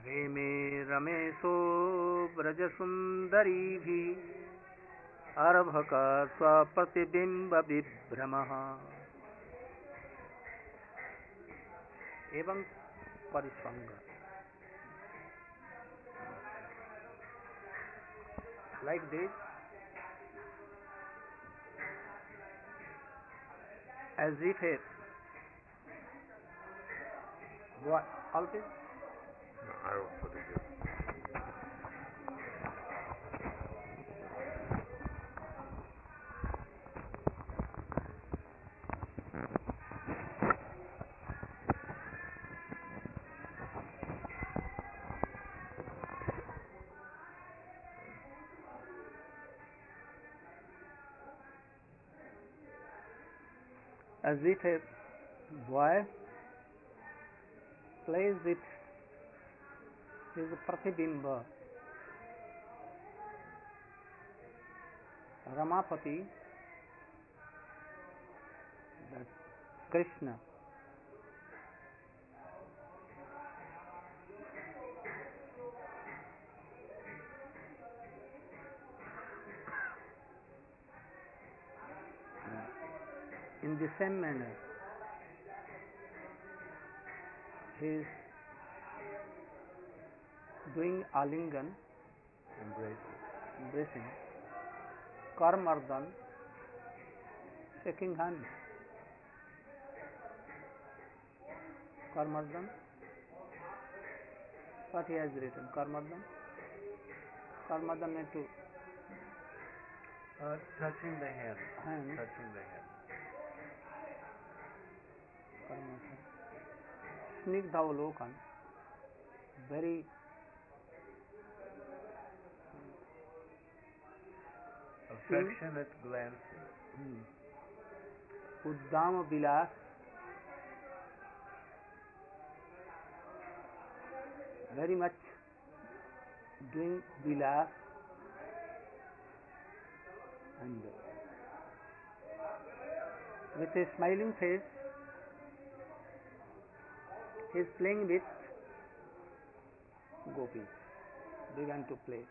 रेमे रमेशो व्रजसुन्दरीभिः अर्भक स्वप्रतिबिम्बविभ्रमः एवं परिसंग like this as if a what always No, I will put it here. as if a boy plays with his pratibimba Ramapati, that Krishna, in the same manner he is doing alingan, embracing, karmardan, shaking hands, karmardan, what he has written, karmardan meant to touching the hand. hand, Touching the hand. karmardan, snigdhavalokan, very Affectionate glancing. Uddama Vilas, very much doing Vilas, and with a smiling face he is playing with gopis, began to play.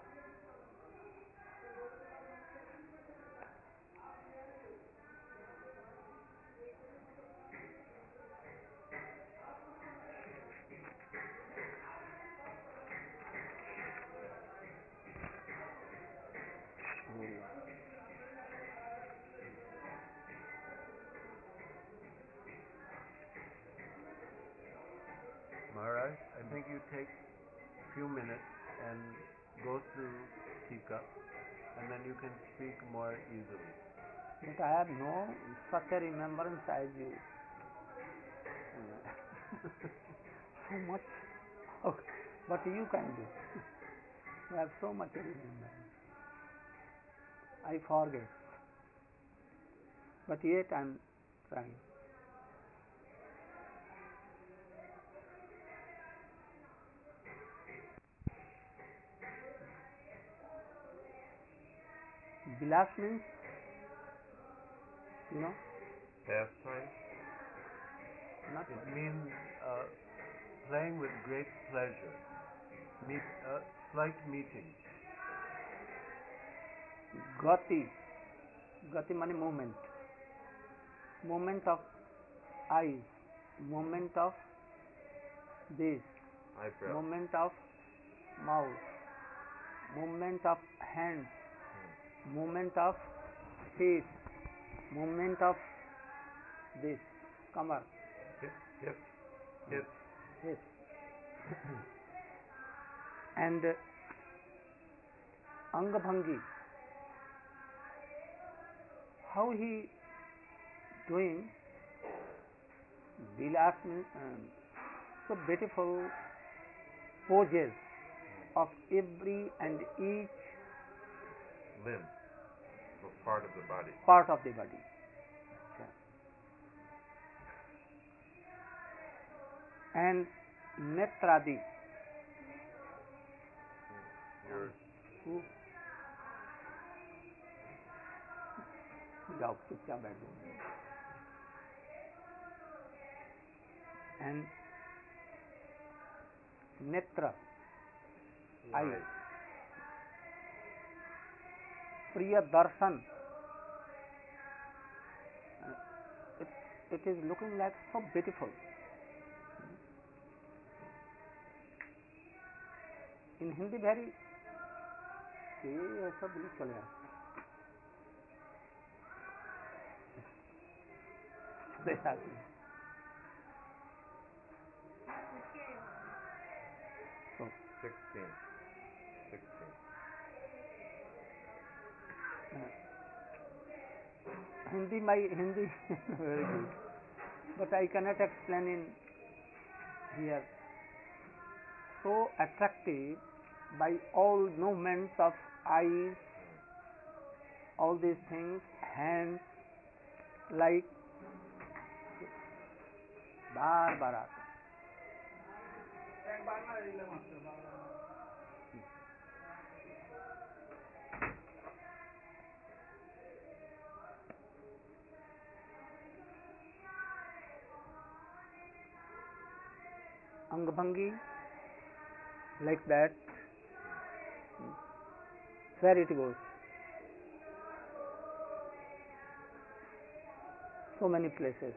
Maharaj, I think you take a few minutes and go through Tika, and then you can speak more easily. But I have no such a remembrance as you. So much. Okay. But you can do. You have so much remembrance. I forget. But yet I am trying. Vilas means, you know? Pastime? Not It means playing with great pleasure. Slight meeting. Gati. Gati means movement. Movement of eyes. Movement of this. Eyebrow. Movement of mouth. Movement of hands. Movement of feet. Movement of this. Kamar. Hip. Hip. Yes. And Angabhangi. How he doing? Vilas means so beautiful poses of every and each Limb. Or part of the body. part of the body. And Netradi. Yours. जाओ चुपचाप बैठ जाओ. And netra, Right. eye, priya darshan. It is looking like so beautiful. In Hindi very ये सब लिख चले so 16. 16. Hindi, my Hindi very good, but I cannot explain in here. So attractive by all movements of eyes, all these things, hands, like बार बार आता अंगभंगी like that, where it goes. So many places.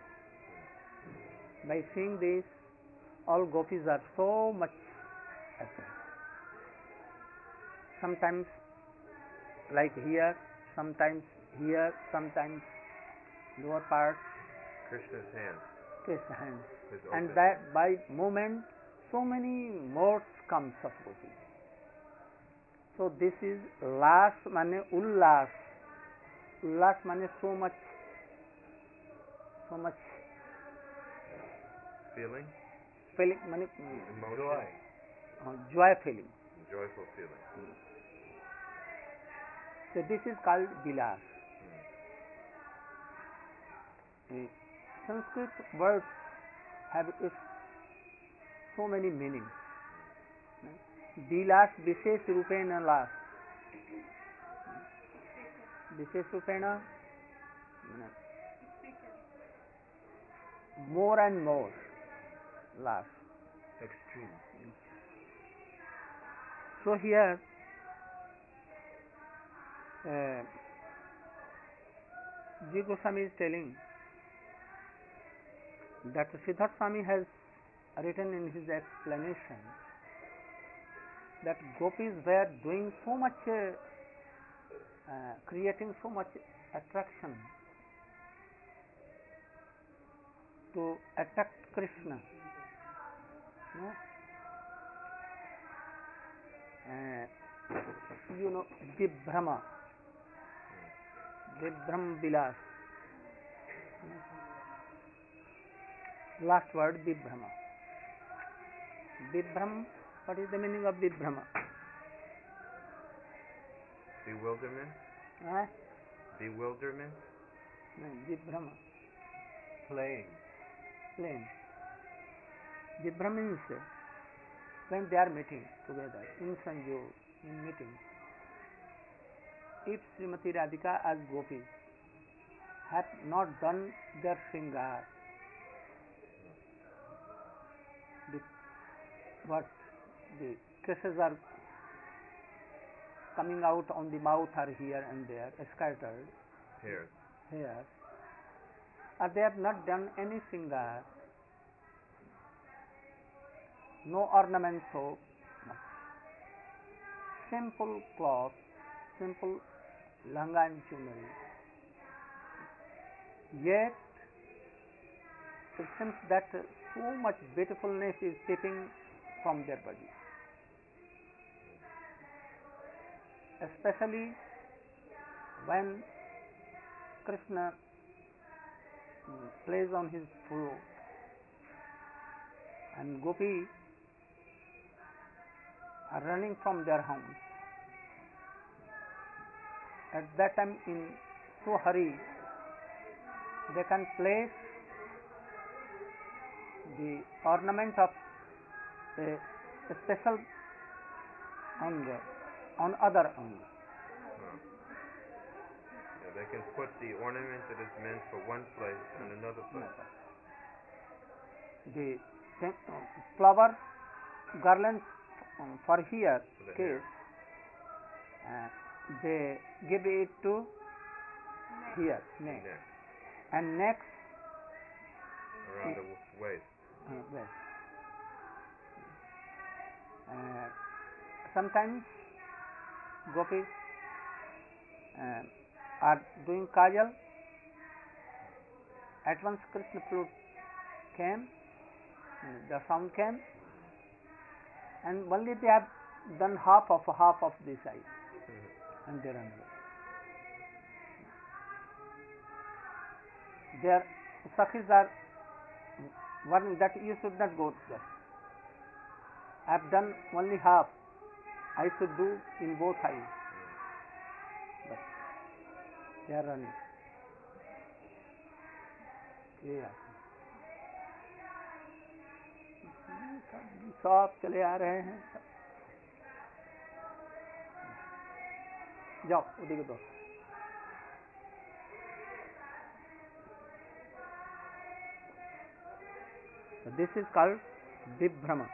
By seeing this, all gopis are so much happy. Sometimes like here, sometimes here, sometimes lower part, Krishna's hands. Krishna's hands. His And open. that by movement, so many modes comes of gopis. So this is las mane ullas. Ullas mane so much Feeling? feeling mane Joy. joy feeling. Joyful feeling. So this is called vilas. The Sanskrit words have so many meanings. Vilas vishesh rupena las. Vishesh rupena more and more las. Extreme. So here G. Goswami is telling that Siddhartha Swami has written in his explanation that gopis were doing so much, creating so much attraction to attract Krishna. No? You know, Vibhrama, Vibhram Vilas. Last word, Vibhrama. Vibhram, what is the meaning of Vibhrama? Bewilderment? Eh? Bewilderment? No, Vibhrama, Playing. plain. Vibhrama means when they are meeting together in Sanjog, in meeting. If Srimati Radhika as Gopi have not done their sringar, the cases are coming out on the mouth or here and there, scattered Hairs. here, or they have not done any sringar, no ornaments, so simple cloth, simple langa and jewelry. Yet it seems that so much beautifulness is peeping from their body. Especially when Krishna plays on his flute and gopis are running from their homes. At that time, in so hurry, they can place the ornament of a special anga on other anga. Yeah, they can put the ornament that is meant for one place in another place. The flower garlands for here For the case, hair. they give it to here neck, Neck. and next Around the waist. waist. Sometimes gopis are doing kajal. At once Krishna flute came, the sound came, and only they have done half of this eye, and they run away. Their sakhis are warning that you should not go there. I have done only half. I should do in both eyes. But they are running. Yeah. सब चले आ रहे हैं. जाओ उधर दो. So this is called Vibhrama.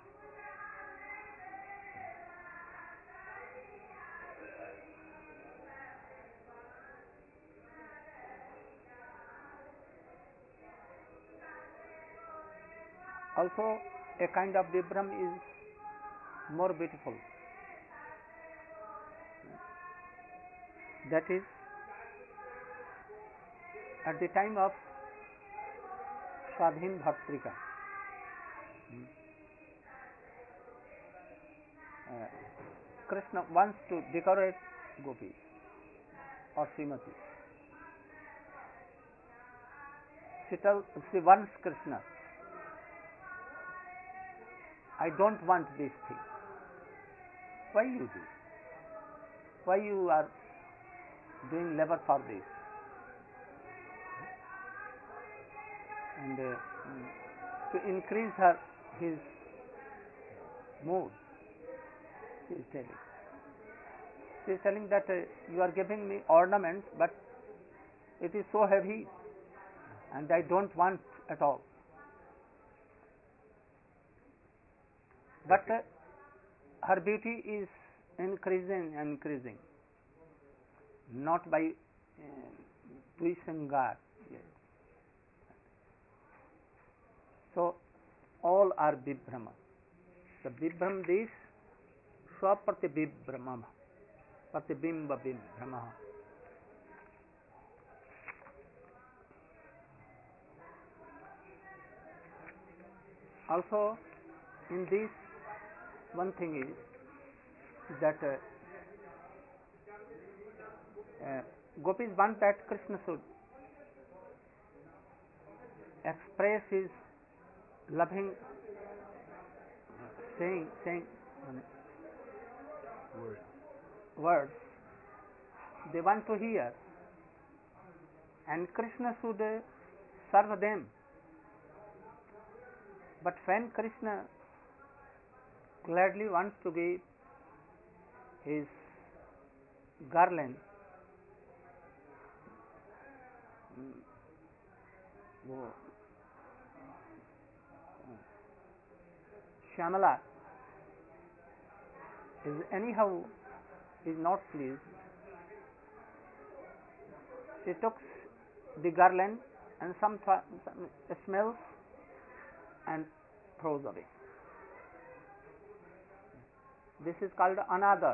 Also, a kind of Vibram is more beautiful. That is, at the time of Swadhin Bhatrika, Krishna wants to decorate gopis or Srimati. She wants Krishna, I don't want this thing. Why you do? Why you are doing labor for this? And to increase his mood, she is telling. She is telling that you are giving me ornaments, but it is so heavy, and I don't want at all. But her beauty is increasing and increasing, not by Dvisangar. Yes. So, all are Vibhrama. The Vibhram this, Swaprati Vibhrama, Pratibimba Vibhrama. Also, in this, one thing is that gopis want that Krishna should express his loving saying words. They want to hear, and Krishna should serve them. But when Krishna gladly wants to give his garland, Shyamala is not pleased. She took the garland and some smells and throws away. This is called another.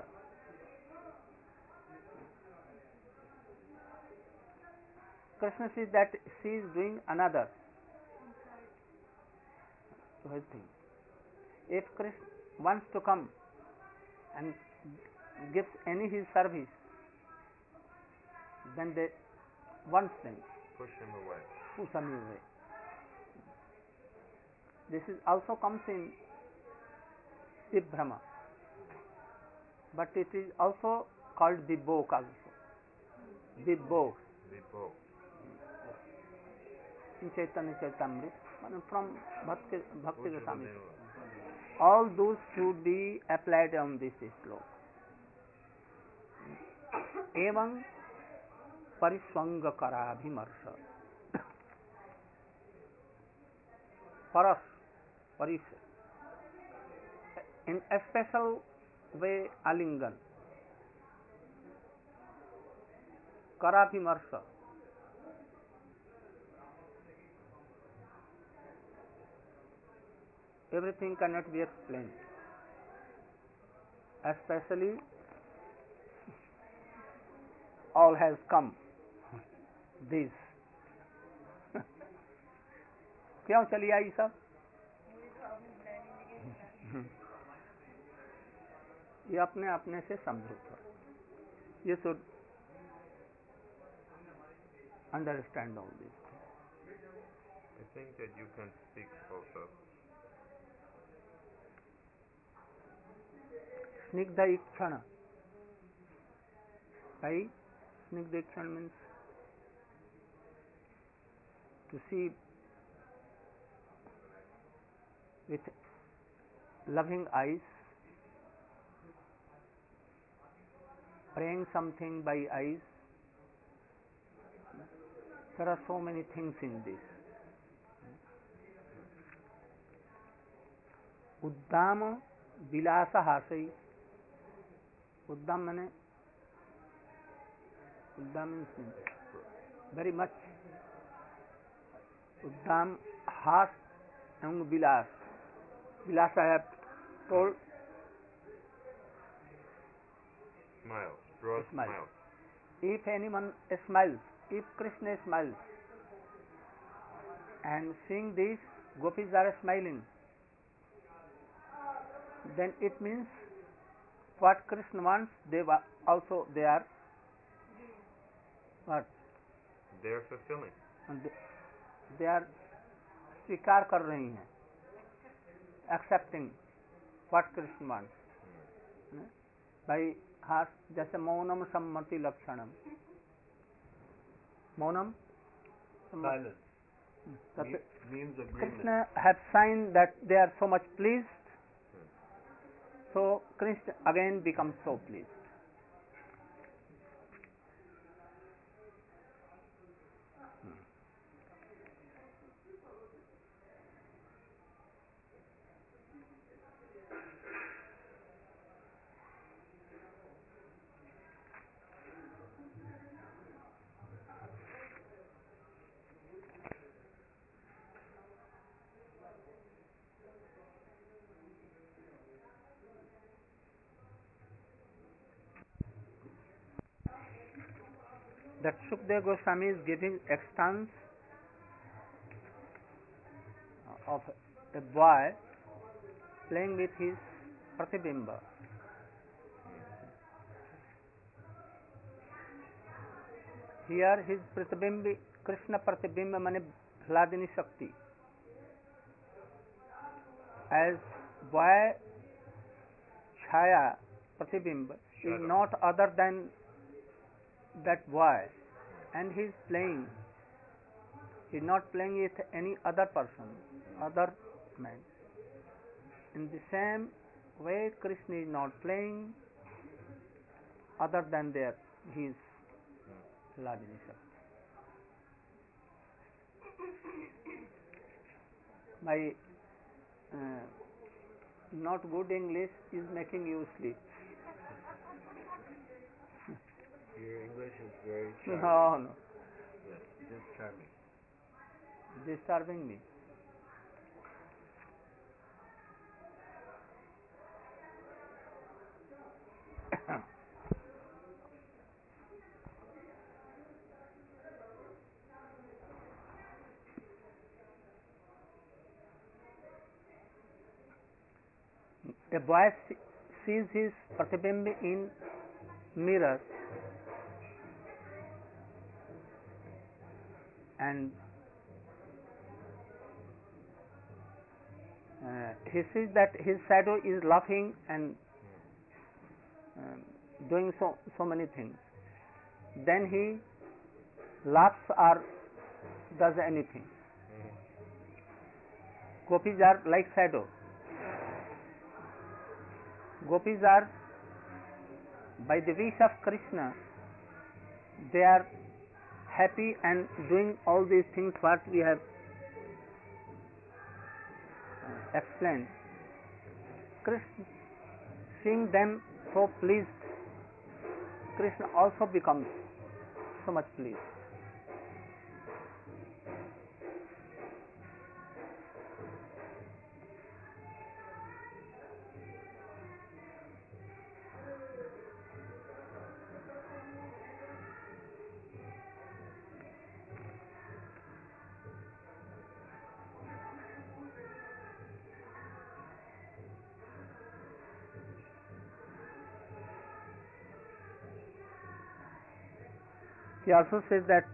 Krishna sees that she is doing another to his thing. If Krishna wants to come and gives any his service, then they wants them, push him away. Push him away. This is also comes in Vibhrama, but it is also called Vibhok also. Vibhok. Vibhok. In Chaitanya Charitamrita, from Bhakti Rasamrita. All those should be applied on this sloka. Evam pariswanga karabhimarsha. Paras, paris, in a special way alingan, karavimarsha, everything cannot be explained, especially all has come this. क्यों चली आई सब? ये अपने अपने से समझो थोड़ा. You should understand all this. I think that you can speak also. Snigdha ikshana. Right? Snigdha ikshana means to see with loving eyes, praying something by eyes. There are so many things in this. Uddam vilasa hasai. Uddam means very much. Uddam has and vilas. Vilas I have told. Smiles. Broad smiles. If anyone smiles, if Krishna smiles, and seeing this, gopis are smiling, then it means what Krishna wants, they are what? They are fulfilling. They are स्वीकार कर रही हैं, accepting what Krishna wants. By has जैसे मौनम सम्मति लक्षणम. Mounam silence means agreement. Krishna have signed that they are so much pleased, so Krishna again becomes so pleased. That Shukdev Goswami is giving extents of a boy playing with his pratibimba. Here his pratibimba, Krishna pratibimba mane Hladini Shakti. As boy Chaya pratibimba is not other than that boy, and he is playing. He is not playing with any other person, other man. In the same way, Krishna is not playing other than there. He is Hladini Shakti. My not good English is making you sleep. Your English is very charming. No. Yes, just charming. Disturbing me. A boy sees his pratibimb in mirror and he sees that his shadow is laughing and doing so many things. Then he laughs or does anything. Gopis are like shadow. Gopis are, by the wish of Krishna, they are happy and doing all these things what we have explained. Krishna, seeing them so pleased, Krishna also becomes so much pleased. He also says that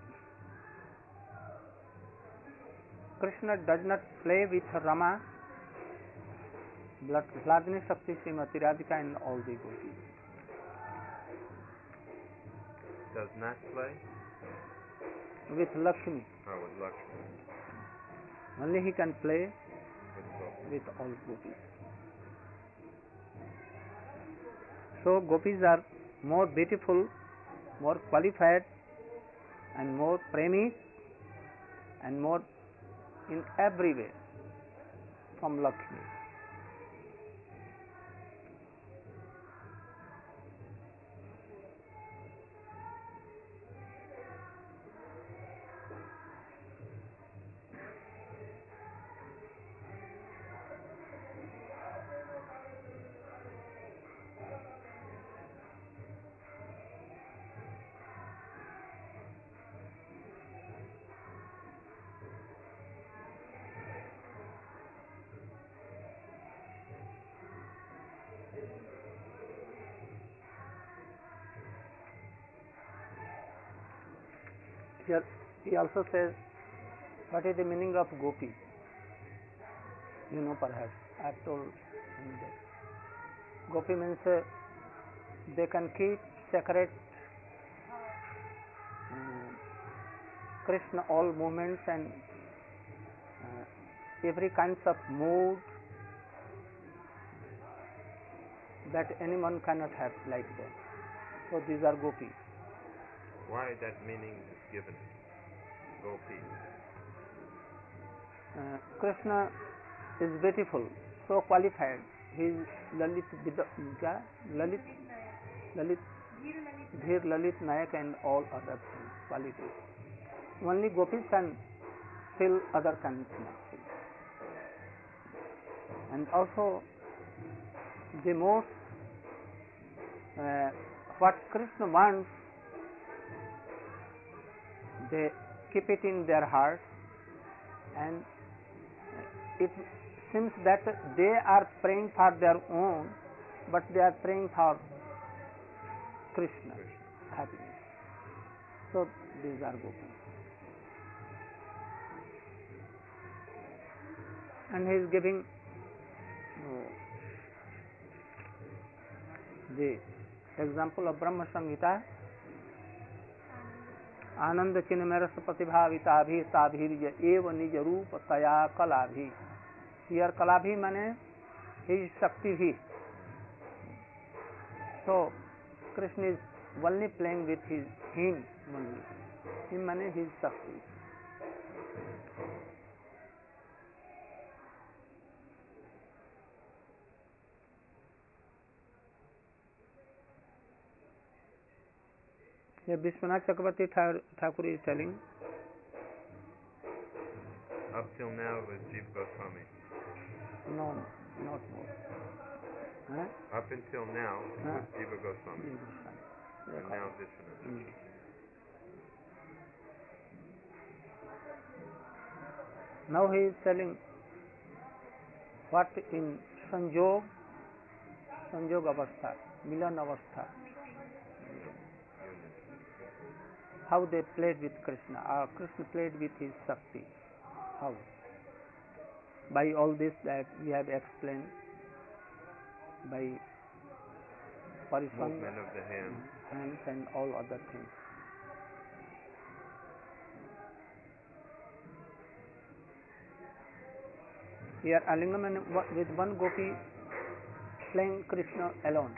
Krishna does not play with Rama, Vladini Shakti, Srimati Radhika and all the gopis. Does not play? With Lakshmi. Oh, with Lakshmi. Only he can play With with all gopis. So gopis are more beautiful, more qualified and more premi and more in every way from Lakshmi. Here he also says, what is the meaning of gopi? You know, perhaps I have told him that. Gopi means they can keep secret Krishna all movements and every kinds of mood that anyone cannot have like that. So these are gopis. Why that meaning is given? Gopi. Krishna is beautiful, so qualified. He is Lalit, Dhir, Lalit, Nayak and all other qualities. Only gopis can fill, other cannot fill. And also the most what Krishna wants, they keep it in their heart, and it seems that they are praying for their own, but they are praying for Krishna happiness. So these are gopis. And he is giving the example of Brahma Samhita. आनंद चिन्मय रस प्रतिभाविताभि ताभिर्य एव निज रूप तया कलाभि. Here कलाभि माने his शक्ति भी. So Krishna is only playing with him only. Him माने his शक्ति. Vishwanath Chakravarti Thakur is telling, up till now it was Jiva Goswami. no, not more. Up until now it was Jiva Goswami. And now Vishwanath. Now he is telling what in Sanjog Avastha, Milan Avastha, how they played with Krishna, or Krishna played with his Shakti. How? By all this that we have explained, by Movement of the hands and all other things. Here Alingam with one gopi playing Krishna alone.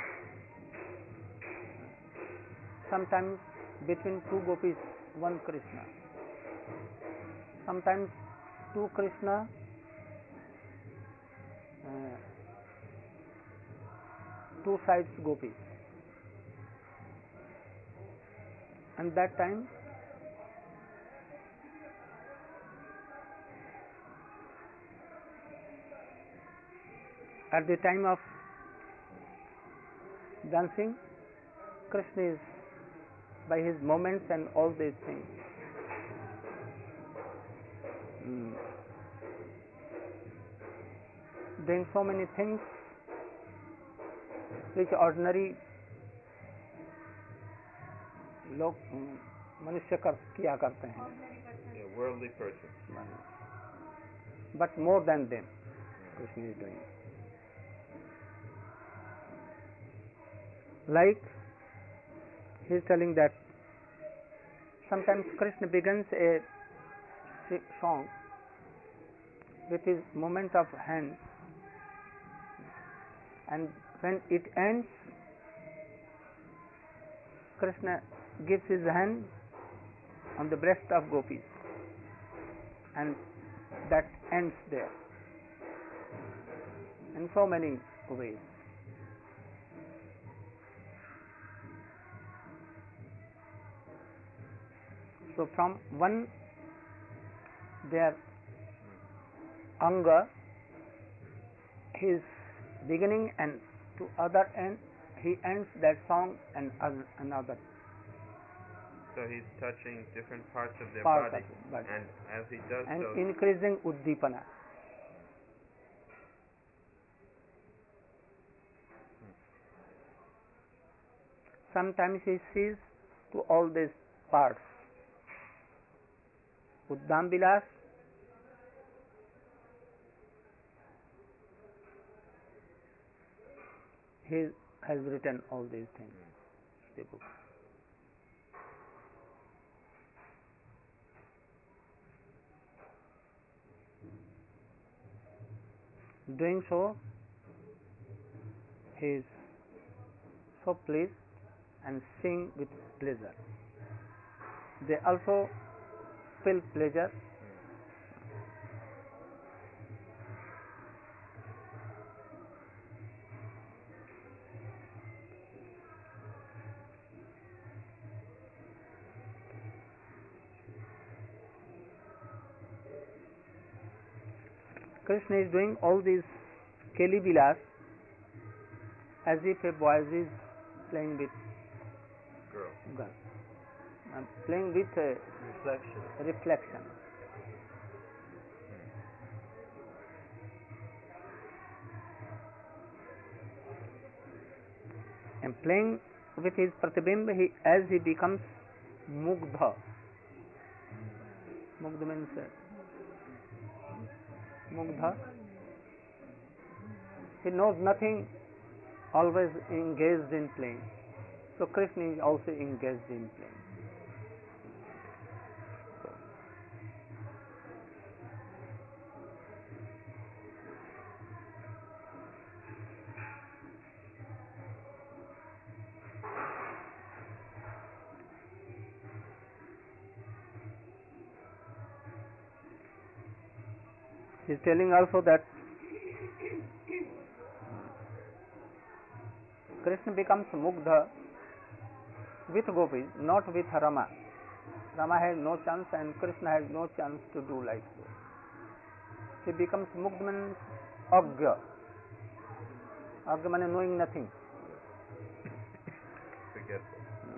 Sometimes between two gopis, one Krishna. Sometimes two Krishna two sides gopis. And that time at the time of dancing, Krishna is, by his movements and all these things, doing so many things which ordinary लोग मनुष्य किया करते हैं. Worldly person. But more than them, Krishna is doing. Like he is telling that sometimes Krishna begins a song with his movement of hands, and when it ends, Krishna gives his hand on the breast of gopis, and that ends there in so many ways. So from one their anga, his beginning, and to other end he ends that song and another. So he's touching different parts of their Parts body, of the body, and as he does and so, increasing uddipana. Sometimes he sees to all these parts. Uddam Vilas, he has written all these things in the book. Doing so, he is so pleased and sing with pleasure. They also feel pleasure. Krishna is doing all these Keli Vilas as if a boy is playing with girl. Playing with reflection. And playing with his pratibimb, as he becomes mugdha. Mugdha means mugdha. He knows nothing, always engaged in playing. So Krishna is also engaged in playing. He is telling also that Krishna becomes mugdha with gopis, not with Rama. Rama has no chance and Krishna has no chance to do like so. He becomes mugdha means agya. Agya means knowing nothing. Forgetful.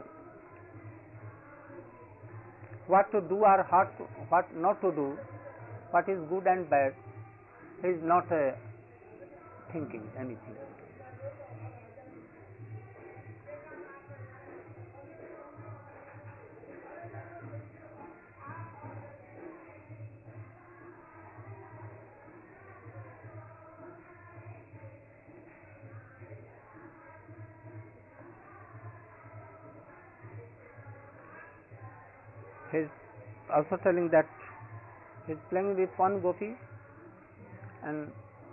What to do or what not to do, what is good and bad, he is not thinking anything. He is also telling that he is playing with one gopi and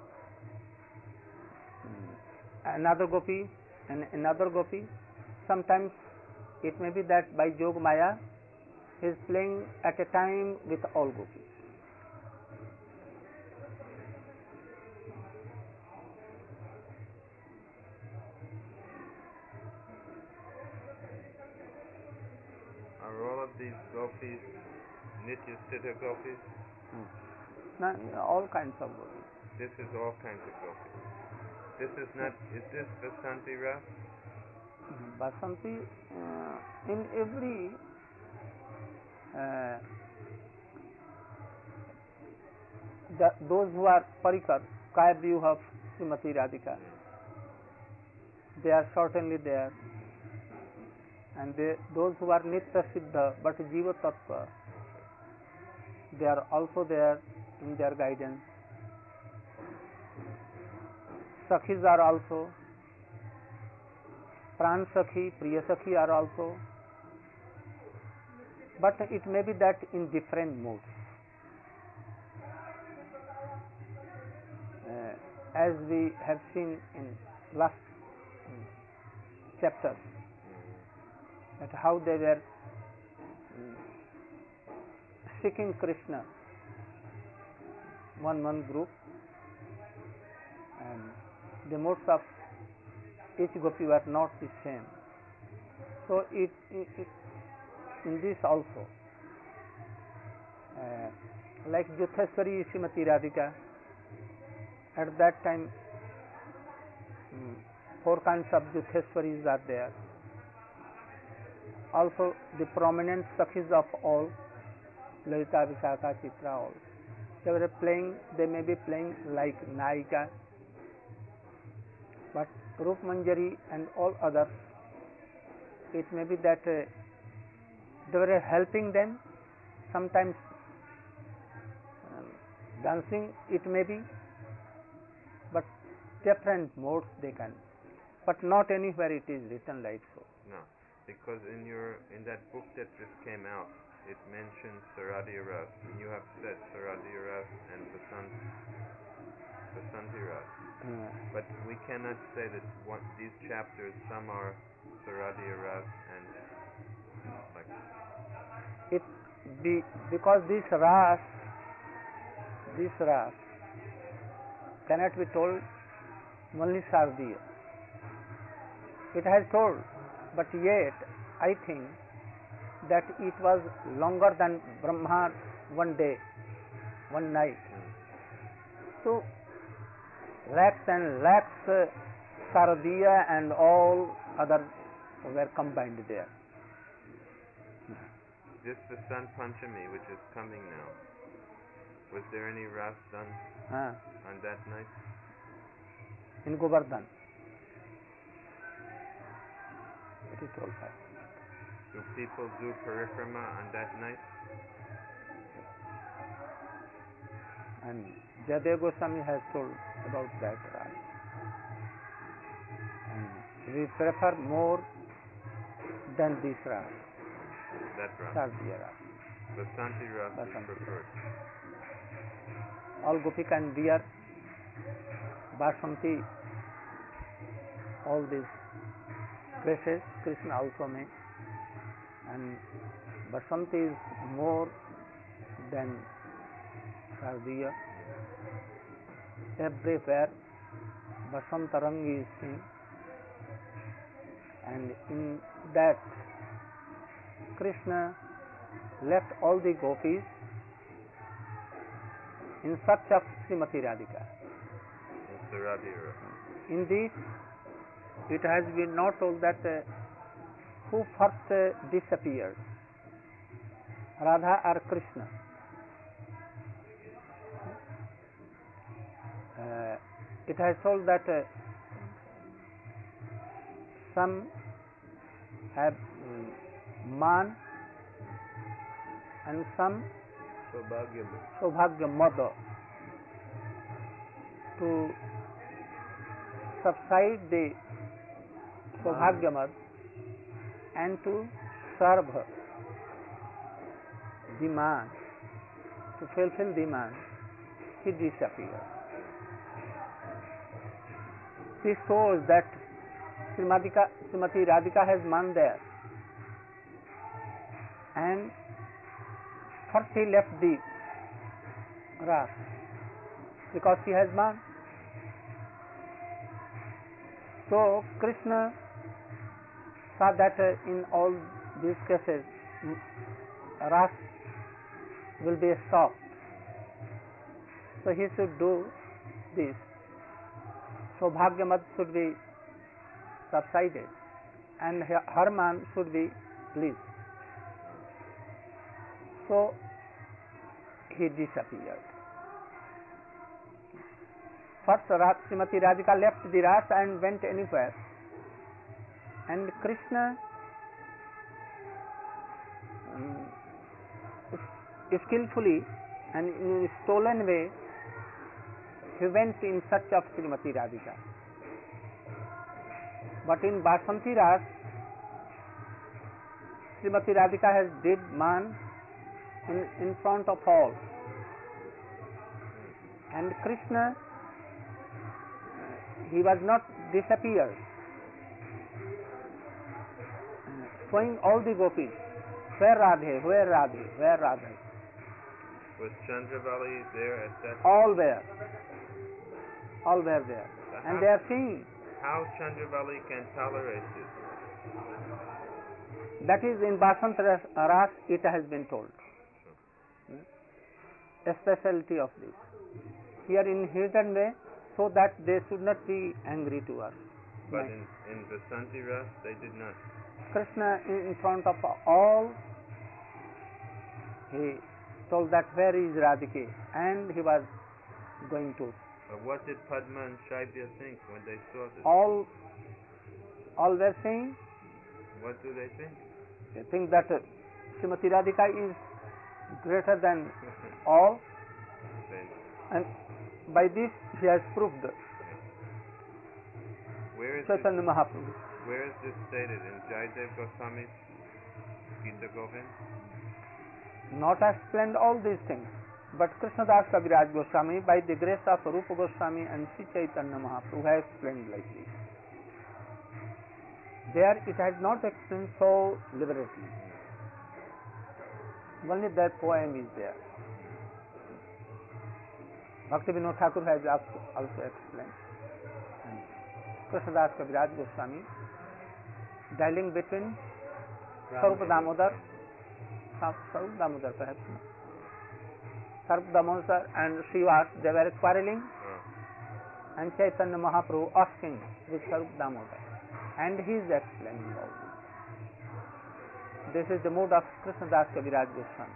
another gopi and another gopi. Sometimes it may be that by Jog Maya he is playing at a time with all gopis. Are all of these gopis Nitya Siddha gopis? No, all kinds of gopis. This is all kinds of gopis. This is not. Is this Vasanti Ras? Vasanti, in every those who are Parikar, Kaya of Srimati Radhika, they are certainly there. And those who are Nitya Siddha but Jiva Tattva, they are also there in their guidance. Sakhis are also, Pran Sakhi, Priya Sakhi are also, but it may be that in different modes. As we have seen in last chapter, that how they were seeking Krishna, one group, and the modes of each gopi were not the same. So it in this also, like Jutheswari Srimati Radhika, at that time 4 kinds of Jutheswaris are there. Also the prominent Sakhis of all, Lalita, Vishakha, Chitra, all, they were playing, they may be playing like Naika, but Rup Manjari and all others, it may be that they were helping them, sometimes dancing it may be, but different modes they can, but not anywhere it is written like so. No, because in that book that just came out, it mentions Saradhya Ras, and you have said Saradhya Ras and Vasanti Ras. But we cannot say that these chapters, some are Saradhya Ras and like it be because this ras cannot be told only Saradhya. It has told, but yet I think that it was longer than Brahma one day, one night. So lakhs and lakhs Saradhya and all other were combined there. This Vasant Panchami, which is coming now, was there any ras done on that night? In Govardhan. It is all right. Do people do parikrama on that night? And Jayadeva Goswami has told about that ras. And we prefer more than this ras. That ras. Saradhya ras. Vasanti ras is preferred. All gopi can wear Basanti, all these dresses, Krishna also may, and Basanti is more than Saradhya. Everywhere Basantarang is seen, and in that Krishna left all the gopis in search of Srimati Radhika. In this, it has been not told that who first disappeared, Radha or Krishna. It has told that some have man and some Saubhagya mother to subside the Saubhagya mother and to serve her, the man, to fulfill the man, he disappeared. This shows that Srimati Radhika has man there, and first he left the ras because he has man. So Krishna saw that in all these cases ras will be stopped. So he should do this. So Bhagyamad should be subsided and Hanuman should be released. So he disappeared. First Srimati Radhika left the ras and went anywhere, and Krishna skillfully and in a stolen way he went in search of Srimati Radhika. But in Basanti Ras, Srimati Radhika has did man in front of all, and Krishna, he was not disappeared, showing all the gopis, where Radhe, where Radhe, where Radhe. Was Chandravali there at that? All were there, and they are seeing. How Chandravali can tolerate this? That is in Basant Ras it has been told. A specialty of this. Here in hidden way, so that they should not be angry to us. But in the Basanti Ras they did not. Krishna in front of all, he told that where is Radhike, and he was going to. But what did Padma and Shaibya think when they saw this? All were saying. What do they think? They think that Srimati Radhika is greater than all, and by this he has proved. Where is Chaitanya Mahaprabhu. Where is this stated? In Jayadev Goswami's Gita Govind? Not explained all these things, but Krishnadas Kaviraj Goswami, by the grace of Rupa Goswami and Sri Chaitanya Mahaprabhu, has explained like this. There it has not explained so liberally. Only that poem is there. Bhakti Vinod Thakur has also explained. Krishnadas Kaviraj Goswami, dealing between Sarupa Damodar, perhaps. Sarupa Damodar and Srivas, they were quarreling, and Chaitanya Mahaprabhu asking with Sarupa Damodar, and he is explaining all this. This is the mood of Krishnadas Kaviraj Goswami.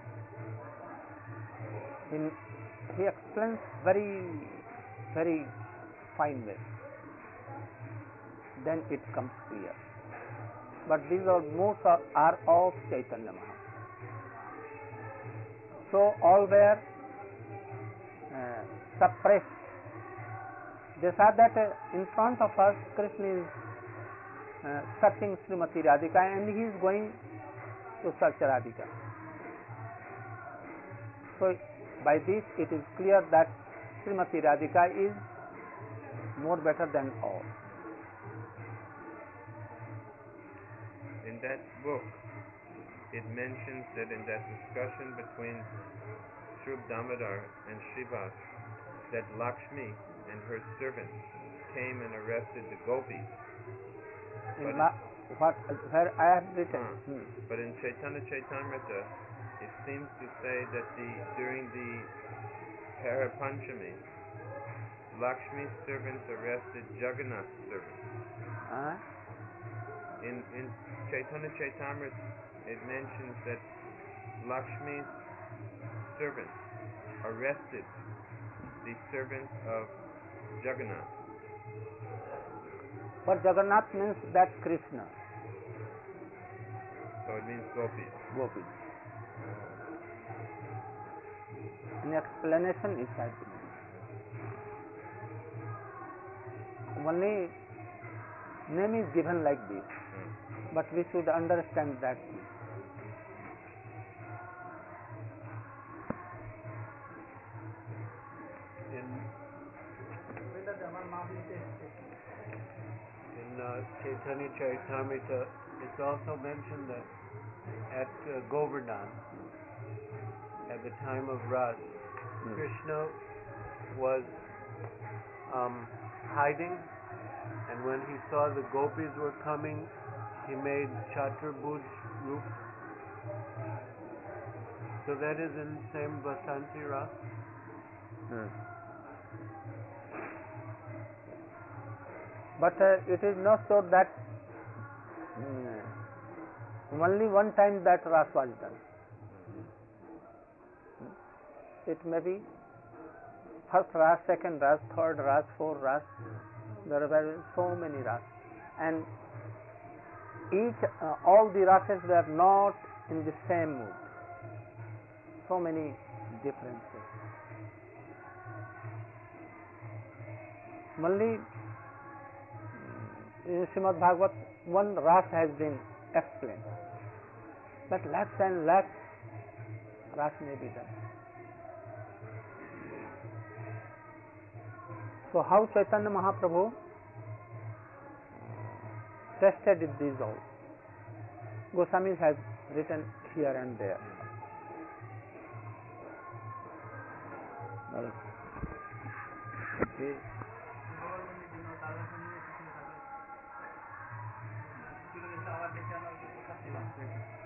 He explains very, very fine way. Then it comes clear. But these are moods are of Chaitanya Mahaprabhu. So all were suppressed. They saw that in front of us Krishna is searching Srimati Radhika, and he is going to search Radhika. So by this it is clear that Srimati Radhika is more better than all. In that book, it mentions that in that discussion between Srup Damodar and Srivas, that Lakshmi and her servants came and arrested the gopis. Where I have written. But in Chaitanya Chaitamrita, it seems to say that during the Para Panchami, Lakshmi's servants arrested Jagannath's servants. In Chaitanya Chaitamrita, it mentions that Lakshmi's servants arrested the servants of Jagannath. But Jagannath means that Krishna. So it means gopis. Gopis. An explanation is that. Only name is given like this, but we should understand that. In Chaitanya Charitamrita, it's also mentioned that at Govardhan, at the time of Ras, Krishna was hiding, and when he saw the gopis were coming, he made Chaturbuj Rup So that is in same Vasanti Ras? But it is not so that only one time that ras was done. It may be first ras, second ras, third ras, fourth ras. There were so many ras, and all the rases were not in the same mood. So many differences. Only in Srimad Bhagavat, one ras has been explained, but lakhs and lakhs ras may be done. So how Chaitanya Mahaprabhu tested these all? Goswamis have written here and there. Okay.